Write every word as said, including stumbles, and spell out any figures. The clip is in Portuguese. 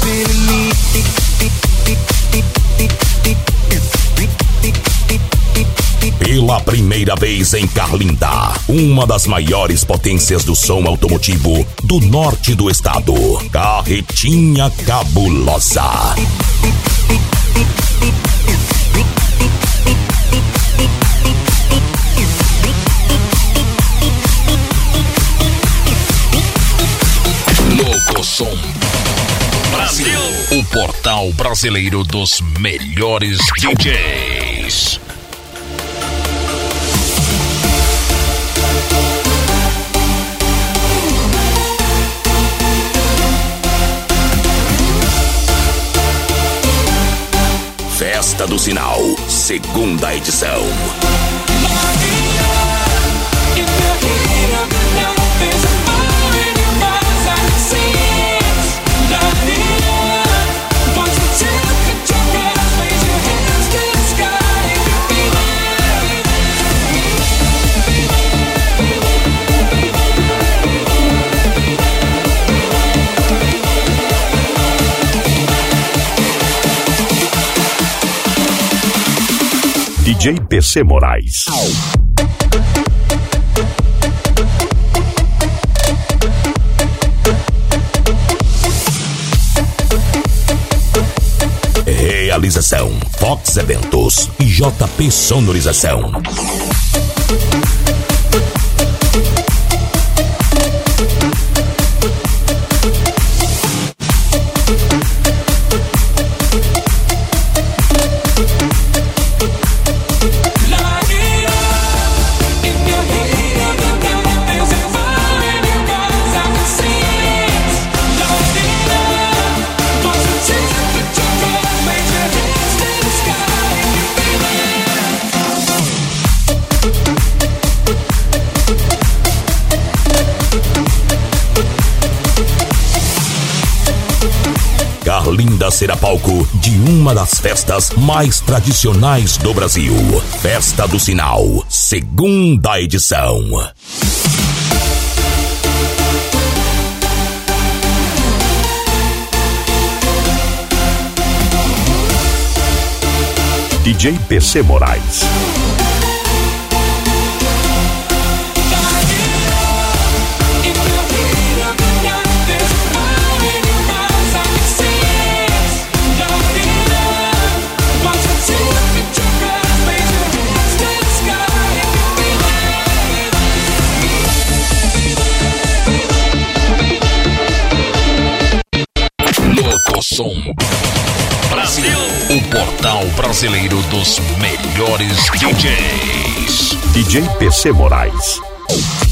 Pela primeira vez em Carlinda, uma das maiores potências do som automotivo do norte do estado, Carretinha Cabulosa. Louco Som Brasil, o portal brasileiro dos melhores D Js. Festa do Sinal, segunda edição. D J P C Moraes. Realização Fox Eventos e J P Sonorização. Carlinda será palco de uma das festas mais tradicionais do Brasil. Festa do Sinal, segunda edição. D J P C Moraes. Som Brasil, o portal brasileiro dos melhores D Js. D J P C Moraes.